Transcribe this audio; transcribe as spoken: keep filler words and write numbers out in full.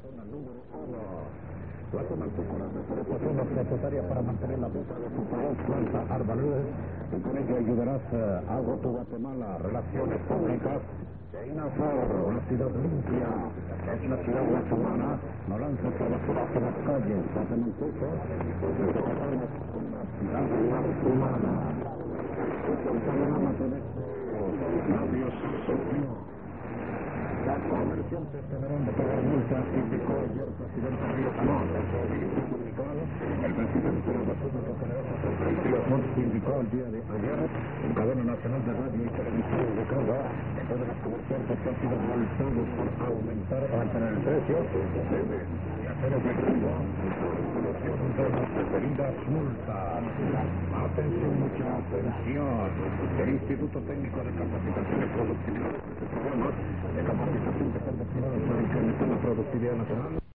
Zona número uno. La Comartícola de Forestación estatutaria para mantener la ruta de su país, planta árboles, y con ello ayudarás eh, a tu Guatemala, relaciones públicas. De Inazor, una ciudad limpia, es la ciudad guatemala, no lanza a basura por las calles, hacen un poco, desde que estamos con una ciudad más humana. El panorama de estos labios sostiene. Los comerciantes deberán de pagar multas, indicó ayer el presidente Río Canal. El presidente de la República Federal Río Montt indicó el día de ayer en cadena nacional de radio y televisión ubicada que todos los comerciantes que han sido multados por aumentar o mantener el precio deben de hacer efectivo la resolución de las referidas multas. Atención, mucha atención. El Instituto Técnico de Capacitación y Productividad de Programas de Capacitación que están destinados a incrementar la productividad nacional.